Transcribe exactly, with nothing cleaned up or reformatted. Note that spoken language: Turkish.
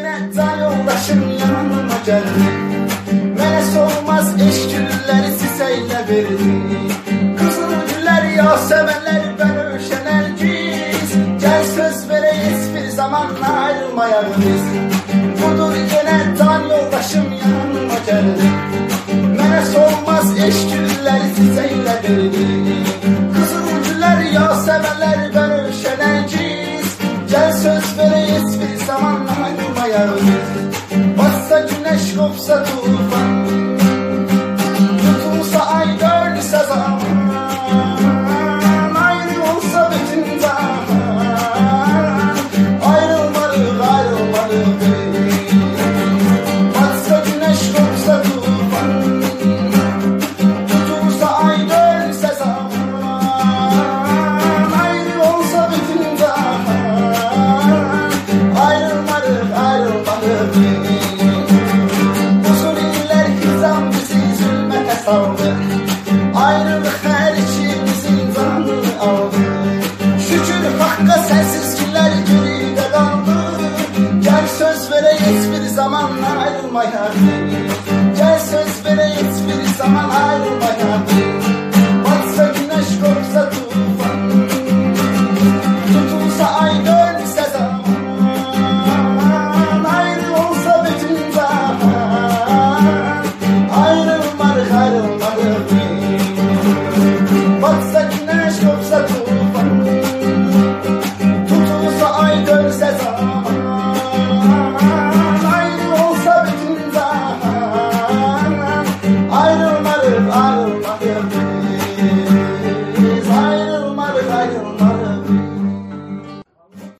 yine can yoldaşım yanıma geldi. Mənə solmaz eşk gülləri sisəylə verdi. Qızıl güllər, yasəmənlər, bənövşə nərgiz. Gəl söz verək heç bir zaman ayrılmayaq biz. Budur yenə can yoldaşım yanıma geldi. Mənə solmaz eşk gülləri sisəylə verdi. Qızıl güllər, yasəmənlər, bənövşə nərgiz. Gəl söz verək heç bir zaman ayrılmayaq biz. Bassa güneş, kopsa tufan, tutulsa ay, görülse zaman, ayrı olsa bütün zaman, ayrılmalıyız, ayrılmalıyız. Bassa güneş, kopsa tufan, tutulsa ay, görülse zaman, ayrı olsa bütün zaman, ayrılmalıyız, ayrılmalıyız. Ayrılık her içimizin canını aldı. Şükür hakka sensiz günler geride kaldı. Gel söz vereyim hiçbir zaman ayrılmayalım. Gel söz vereyim hiçbir zaman ayrılmayalım.